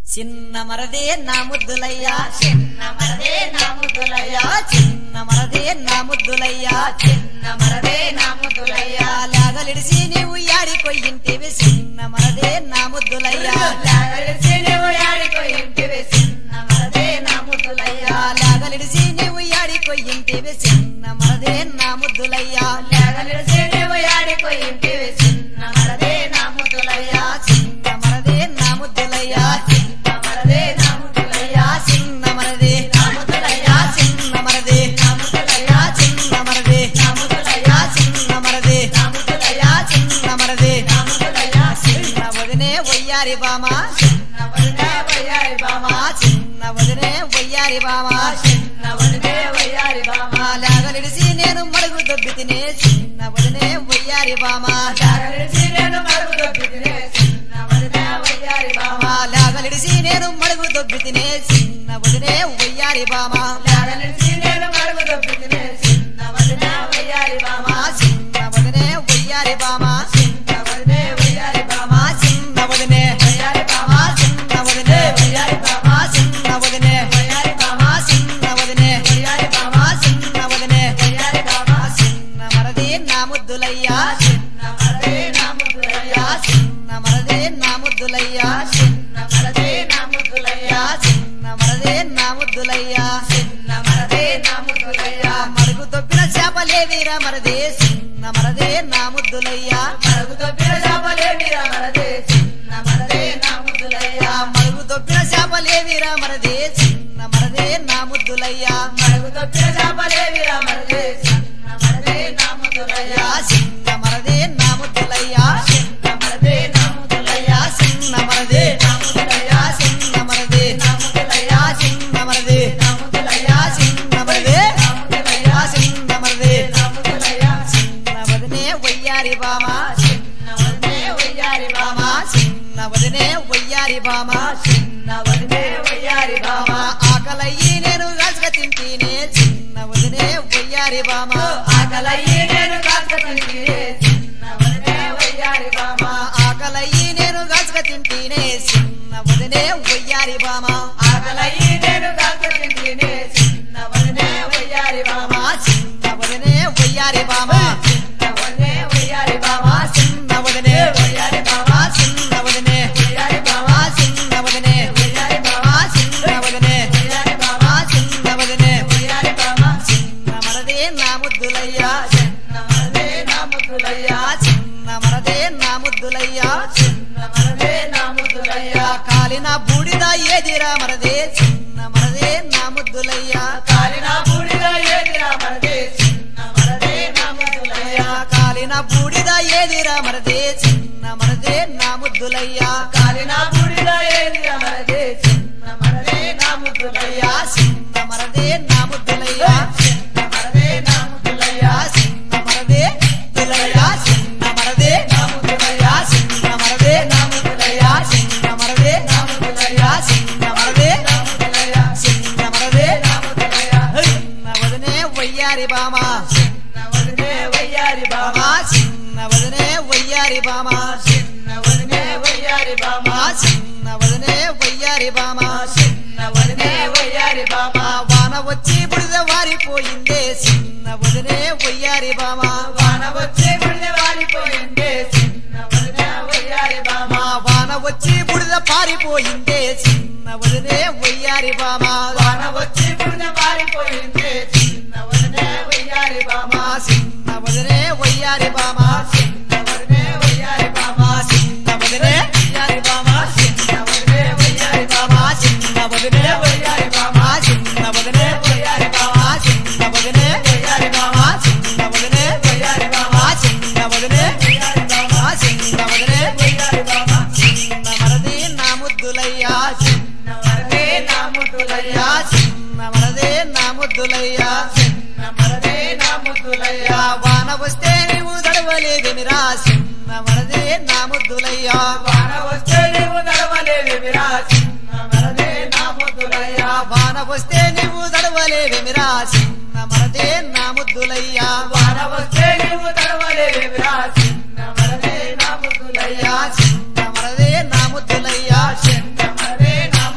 చిన్న మరదే నా ముద్దులయ్యా చిన్న మరదే నా ముద్దులయ్యా చిన్న మరదే నా ముద్దులయ్యా చిన్న మరదే నా ముద్దులయ్యా లాగలిడిసి నీవు యాడికొయ్యింటివి చిన్న మరదే నా ముద్దులయ్యా లాగలిడిసి నీవు యాడికొయ్యింటివి చిన్న మరదే నా ముద్దులయ్యా లాగలిడిసి నీవు యాడికొయ్యింటివి చిన్న మరదే నా ముద్దులయ్యా లాగలిడిసి నీవు యాడికొయ్యింటివి చిన్న మరదే నా ముద్దులయ్యా చిన్న మరదే నా ముద్దులయ్యా చిన్న మరదే నా ముద్దులయ్యా చిన్న మరదే నా ముద్దులయ్యా చిన్న మరదే నా ముద్దులయ్యా చిన్న మరదే నా ముద్దులయ్యా చిన్న మరదే నా ముద్దులయ్యా చిన్న మరదే నా ముద్దులయ్యా చిన్న వదినే వయ్యారి బామా చిన్న వదినే వయ్యారి బామా చిన్న వదినే వయ్యారి బామా చిన్న వదినే వయ్యారి బామా లాగలిడిసి నేను మడుగు దొబ్బి తినే చిన్న వదినే వయ్యారి బామా లాగలిడిసి నేను మరుగు దొబ్బితినే చిన్న వదినే వయ్యారి బామా లాగలిడిసి నేను మడుగు దొబ్బి తినే చిన్న వదినే వయ్యారి బామా లాగలిడిసి నేను మరుగు దొబ్బితినే చిన్న వదినే వయ్యారి బామా చిన్న వదినే వయ్యారి బామా చిన్న వదినే వయ్యారి బామా చిన్న వదినే వయ్యారి బామా చిన్న వదినే వయ్యారి బామా చిన్న వదినే వయ్యారి బామా చిన్న వదినే వయ్యారి బామా చిన్న వదినే వయ్యారి బామా చిన్న మరదే నా ముద్దులయ్యా చిన్న మరదే నా ముద్దులయ్యా చిన్న మరదే నా ముద్దులయ్యా చిన్న మరదే నా ముద్దులయ్యా చిన్న మరదే నా ముద్దులయ్యా చిన్న మరదే నా ముద్దులయ్యా మడుగు దొబ్బిన చేపలేవిరా మరదే చిన్న మరదే నా ముద్దులయ్యా మరుగు దొబ్బిన చేపలేమిరా మరదే చిన్న మరదే నా ముద్దులయ్యా మడుగు దొబ్బిన చేపలేవిరా మరదే చిన్న మరదే నా ముద్దులయ్యా మరుగు దొబ్బిన చేపలేమిరా మరదే చిన్న మరదే నా ముద్దులయ్యా చిన్న మరదే నా ముద్దులయ్యా చిన్న మరదే నా ముద్దులయ్యా చిన్న మరదే నా ముద్దులయ్యా చిన్న మరదే నా ముద్దులయ్యా చిన్న మరదే నా ముద్దులయ్యా చిన్న మరదే నా ముద్దులయ్యా చిన్న మరదే నా ముద్దులయ్యా చిన్న వదినే వయ్యారి బామా చిన్న వదినే వయ్యారి బామా చిన్న వదినే వయ్యారి బామా చిన్న వదినే వయ్యారి బామా ఆకలయ్యి నేను రాజుగా తింటేనే చిన్న వదినే వయ్యారి బామా ఆకలయ్యి నేను కాస్త తింటినే చిన్న వదినే వయ్యారి బామా ఆకలయ్యి నేను రాజుగా తింటేనే చిన్న వదినే వయ్యారి బామా ఆకలయ్యి నేను కాస్త తింటినే చిన్న వదినే వయ్యారి బామా చిన్న వదినే వయ్యారి బామా చిన్న వదినే వయ్యారి బామా చిన్న వదినే వయ్యారి బామా చిన్న వదినే వయ్యారి బామా చిన్న వదినే వయ్యారి బామా చిన్న వదినే వయ్యారి బామా చిన్న వదినే వయ్యారి బామా చిన్న మరదే నా ముద్దులయ్యా చిన్న మరదే నా ముద్దులయ్యా చిన్న మరదే నా ముద్దులయ్యా చిన్న మరదే నా ముద్దులయ్యా కాలిన బూడిద ఏదిరా మరదే చిన్న మరదే నా ముద్దులయ్యా కాలిన బూడిద ఏదిరా మరదే చిన్న మరదే నా ముద్దులయ్యా కాలిన బూడిద ఏదిరా మరదే చిన్న మరదే నా ముద్దులయ్యా కాలిన బూడిద ఏదిరా మరదే చిన్న మరదే నా ముద్దులయ్యా చిన్న మరదే నా ముద్దులయ్యా చిన్న మరదే నా ముద్దులయ్యా చిన్న మరదే దులయ్యా చిన్న మరదే నా ముద్దులయ్యా చిన్న మరదే నా ముద్దులయ్యా చిన్న మరదే నా ముద్దులయ్యా చిన్న మరదే నా ముద్దులయ్యా చిన్న మరదే నా ముద్దులయ్యా చిన్న వదినే వయ్యారి బామా చిన్న వదినే వయ్యారి బామా చిన్న వదినే వయ్యారి బామా చిన్న వదినే వయ్యారి బామా చిన్న వదినే వయ్యారి బామా చిన్న వదినే వయ్యారి బామా వాన వచ్చి బుడిద వారిపోయిందే చిన్న వదినే వయ్యారి బామా వాన వచ్చే బుడిద వారిపోయిందే చిన్న వదినే వయ్యారి బామా వాన వచ్చి బుడిద పారిపోయిందే చిన్న వదినే వయ్యారి బామా వాన వచ్చి బుడిద పారిపోయిందే చిన్న వదినే వయ్యారి బామా చిన్న వదినే వయ్యారి బామా చిన్న వదినే వయ్యారి బామా చిన్న వదినే వయ్యారి బామా చిన్న వదినే వయ్యారి బామా చిన్న వదినే వయ్యారి బామా చిన్న వదినే వయ్యారి బామా చిన్న వదినే వయ్యారి బామా చిన్న వదినే వయ్యారి బామా చిన్న వదినే వయ్యారి బామా చిన్న వదినే వయ్యారి బామా చిన్న మరది నా ముద్దులయ్యా చిన్న వరదే నా ముద్దులయ్యా చిన్న మరదే నా ముద్దులయ్యా చిన్న మరదే నా ముద్దులయ్యా వాన వస్తే నీవు దడవలేదిమిరా చిన్న మరదే నా ముద్దులయ్యా వాన వస్తే నీవు నడవలేవిరా చిన్న మరదే నా ముద్దులయ్యా వాన వస్తే నీవు దడవలేవిమిరా చిన్న మరదే నా ముద్దులయ్యా వాన వస్తే నీవు నడవలేవిరా చిన్న మరదే నా ముద్దులయ్యా చిన్న మరదే నా ముద్దులయ్యా చిన్న మరదే నా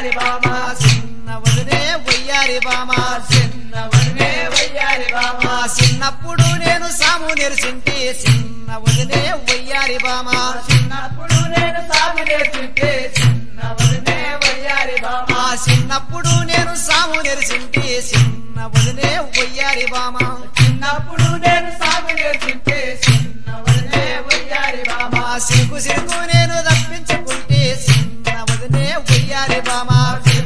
వయ్యారి బామ చిన్న వదినే వయ్యారి బామ చిన్న వదినే వయ్యారి బామ చిన్నప్పుడు నేను సాము నెరిసింటి చిన్న వదినే వయ్యారి బామ చిన్నప్పుడు నేను సాగు నేర్చుంటే చిన్న వదినే వయ్యారి బామ చిన్నప్పుడు నేను సాము నెరిసింటి చిన్న వదినే వయ్యారి బామ చిన్నప్పుడు నేను సాగు నేర్చుంటే చిన్న వదినే వయ్యారి బామ సిరుకు సిరుకు నేను తప్పించుకుంటే చిన్న వదినే వయ్యారి బామ